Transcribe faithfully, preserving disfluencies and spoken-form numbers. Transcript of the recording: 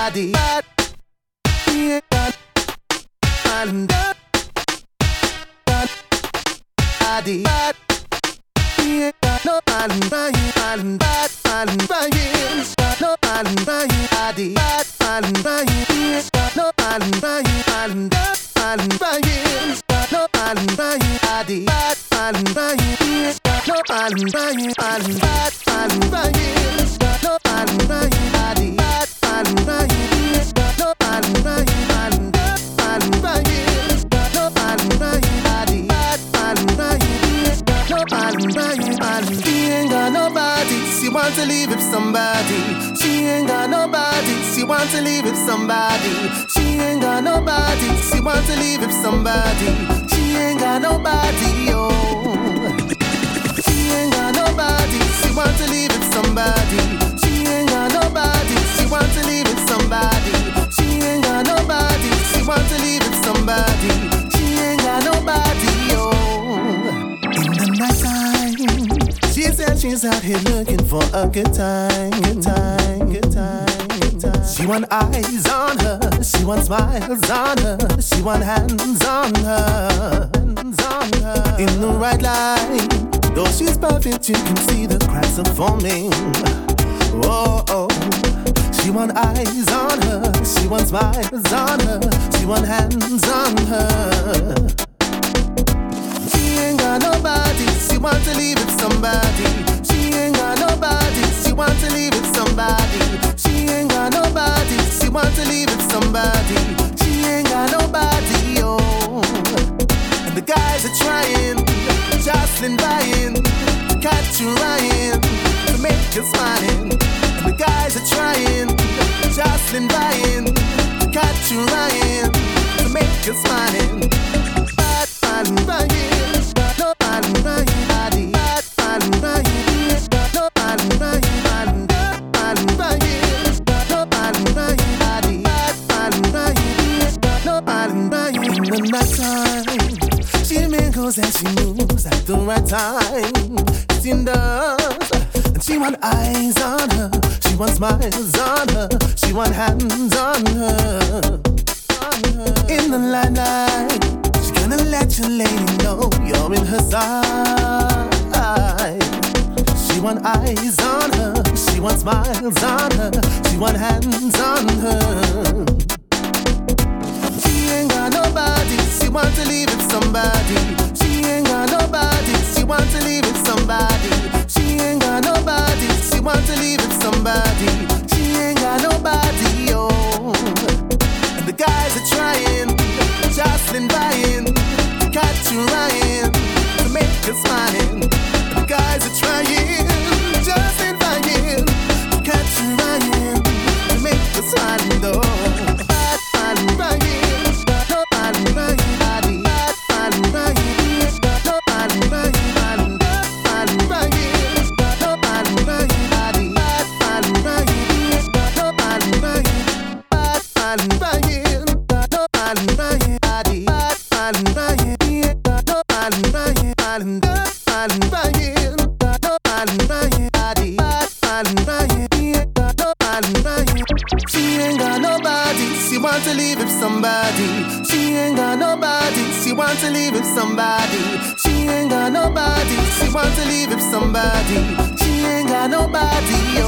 body. She ain't got nobody. Body. She ain't got nobody. Body. Body. No body. Body. Body. She ain't got nobody. Body. Body. No body. Body. Body. She ain't got nobody. Body. Body. Body. No body. Body. Body. She ain't got nobody. Body. Body. No body. Body. Nobody, she ain't got nobody. She wants to leave with somebody. She ain't got nobody. She wants to leave with somebody. She ain't got nobody. She wants to leave with somebody. She ain't got nobody. Oh, she ain't got nobody. She wants to leave with somebody. She ain't got nobody. She wants to leave with somebody. She ain't got nobody. She wants to leave with somebody. She ain't got nobody. Oh. She said she's out here looking for a good time, good time, good time, good time. She want eyes on her, she want smiles on her, she want hands on her, hands on her. In the right light, though she's perfect, you can see the cracks are forming. Oh, oh. She want eyes on her, she want smiles on her, she want hands on her. She ain't got nobody, she wants to leave with somebody. She ain't got nobody, she wants to leave with somebody. She ain't got nobody, she wants to leave with somebody. She ain't got nobody, oh. And the guys are trying, jostling, buying, to catch you lying, to make you smiling. And the guys are trying, jostling, buying, to catch you lying, to make you smiling. Bad, bad, bad. And she moves at the right time. She does. And she want eyes on her. She wants smiles on her. She want hands on her. In the limelight, she gonna let your lady know you're in her side. She want eyes on her. She want smiles on her. She want hands on her. She ain't got nobody. She wants to leave with somebody. She ain't got nobody. She wants to leave with somebody. She ain't got nobody. She wants to leave with somebody. She ain't got nobody. Oh, and the guys are trying, jostling, buying, to catch you lying, to make you smiling. And the guys are trying, jostling, buying, to catch you lying, to make you smiling. Though. Somebody, she ain't got nobody. She wants to leave with somebody. She ain't got nobody.